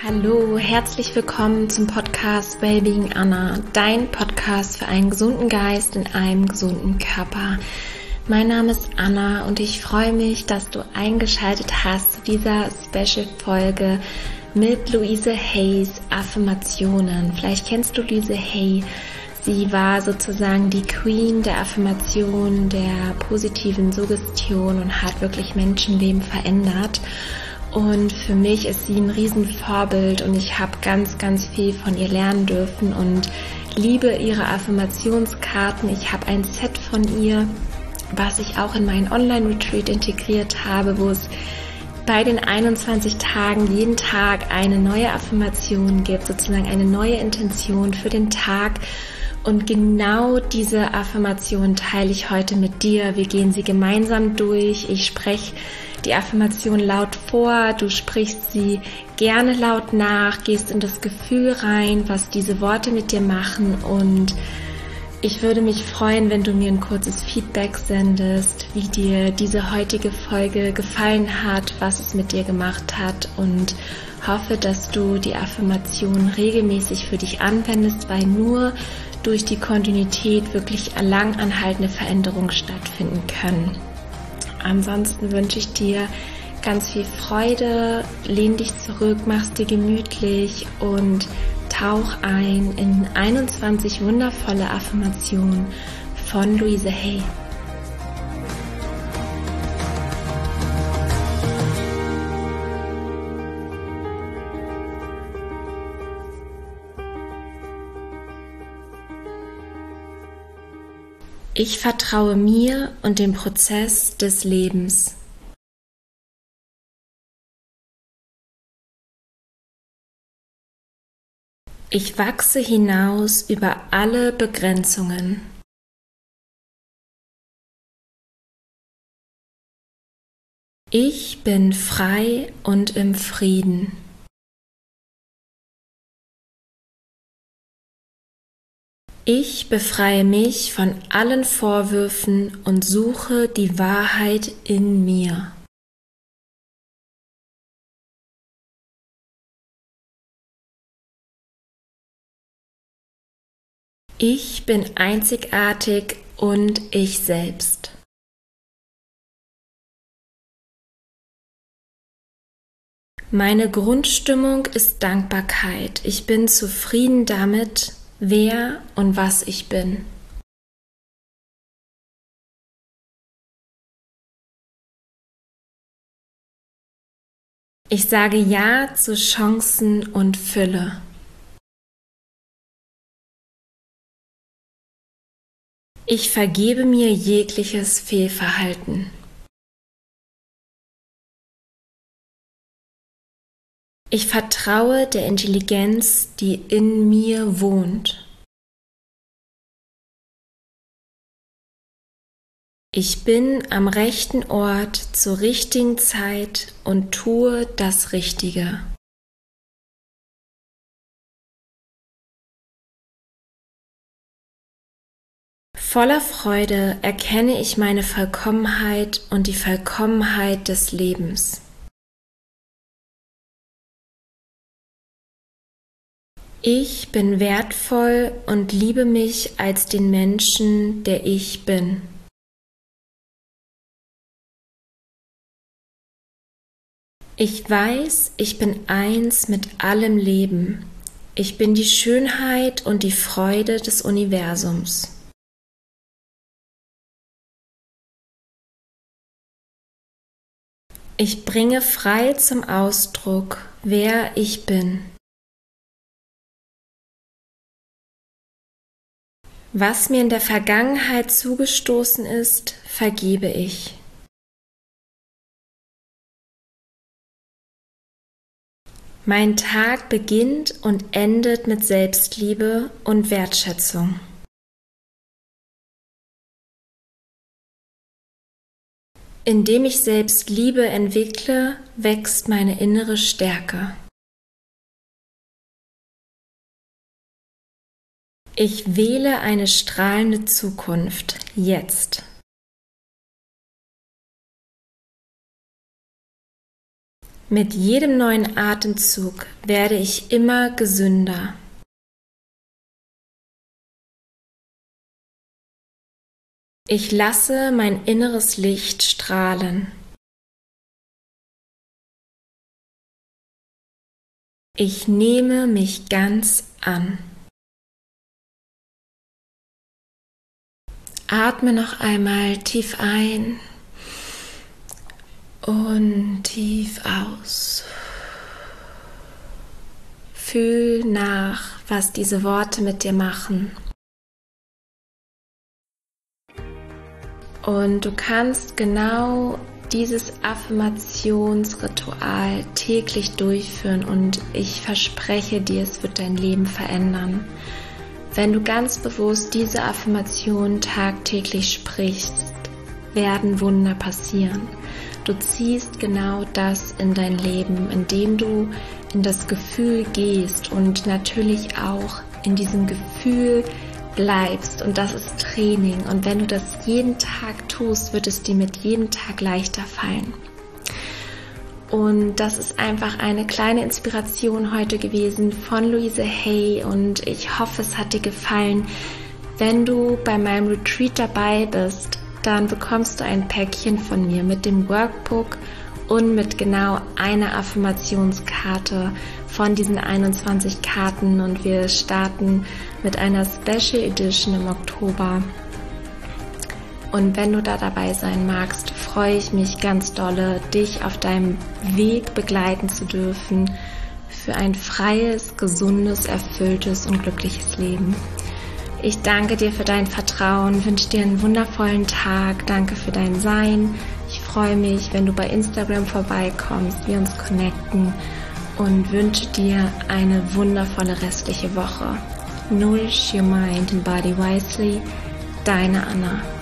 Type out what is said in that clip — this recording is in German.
Hallo, herzlich willkommen zum Podcast Wellbeing Anna, dein Podcast für einen gesunden Geist in einem gesunden Körper. Mein Name ist Anna und ich freue mich, dass du eingeschaltet hast zu dieser Special-Folge mit Louise Hay's Affirmationen. Vielleicht kennst du Louise Hay. Sie war sozusagen die Queen der Affirmation, der positiven Suggestion und hat wirklich Menschenleben verändert. Und für mich ist sie ein Riesenvorbild und ich habe ganz, ganz viel von ihr lernen dürfen und liebe ihre Affirmationskarten. Ich habe ein Set von ihr, was ich auch in meinen Online-Retreat integriert habe, wo es bei den 21 Tagen jeden Tag eine neue Affirmation gibt, sozusagen eine neue Intention für den Tag. Und genau diese Affirmation teile ich heute mit dir. Wir gehen sie gemeinsam durch. Ich spreche die Affirmation laut vor, du sprichst sie gerne laut nach, gehst in das Gefühl rein, was diese Worte mit dir machen, und ich würde mich freuen, wenn du mir ein kurzes Feedback sendest, wie dir diese heutige Folge gefallen hat, was es mit dir gemacht hat, und hoffe, dass du die Affirmation regelmäßig für dich anwendest, weil nur durch die Kontinuität wirklich lang anhaltende Veränderungen stattfinden können. Ansonsten wünsche ich dir ganz viel Freude, lehn dich zurück, mach's dir gemütlich und tauch ein in 21 wundervolle Affirmationen von Louise Hay. Ich vertraue mir und dem Prozess des Lebens. Ich wachse hinaus über alle Begrenzungen. Ich bin frei und im Frieden. Ich befreie mich von allen Vorwürfen und suche die Wahrheit in mir. Ich bin einzigartig und ich selbst. Meine Grundstimmung ist Dankbarkeit. Ich bin zufrieden damit, wer und was ich bin. Ich sage Ja zu Chancen und Fülle. Ich vergebe mir jegliches Fehlverhalten. Ich vertraue der Intelligenz, die in mir wohnt. Ich bin am rechten Ort zur richtigen Zeit und tue das Richtige. Voller Freude erkenne ich meine Vollkommenheit und die Vollkommenheit des Lebens. Ich bin wertvoll und liebe mich als den Menschen, der ich bin. Ich weiß, ich bin eins mit allem Leben. Ich bin die Schönheit und die Freude des Universums. Ich bringe frei zum Ausdruck, wer ich bin. Was mir in der Vergangenheit zugestoßen ist, vergebe ich. Mein Tag beginnt und endet mit Selbstliebe und Wertschätzung. Indem ich Selbstliebe entwickle, wächst meine innere Stärke. Ich wähle eine strahlende Zukunft, jetzt. Mit jedem neuen Atemzug werde ich immer gesünder. Ich lasse mein inneres Licht strahlen. Ich nehme mich ganz an. Atme noch einmal tief ein und tief aus. Fühl nach, was diese Worte mit dir machen. Und du kannst genau dieses Affirmationsritual täglich durchführen und ich verspreche dir, es wird dein Leben verändern. Wenn du ganz bewusst diese Affirmation tagtäglich sprichst, werden Wunder passieren. Du ziehst genau das in dein Leben, indem du in das Gefühl gehst und natürlich auch in diesem Gefühl bleibst, und das ist Training, und wenn du das jeden Tag tust, wird es dir mit jedem Tag leichter fallen. Und das ist einfach eine kleine Inspiration heute gewesen von Louise Hay und ich hoffe, es hat dir gefallen. Wenn du bei meinem Retreat dabei bist, dann bekommst du ein Päckchen von mir mit dem Workbook und mit genau einer Affirmationskarte von diesen 21 Karten, und wir starten mit einer Special Edition im Oktober. Und wenn du da dabei sein magst, freue ich mich ganz dolle, dich auf deinem Weg begleiten zu dürfen für ein freies, gesundes, erfülltes und glückliches Leben. Ich danke dir für dein Vertrauen, wünsche dir einen wundervollen Tag, danke für dein Sein. Ich freue mich, wenn du bei Instagram vorbeikommst, wir uns connecten und wünsche dir eine wundervolle restliche Woche. Nourish your mind and body wisely, deine Anna.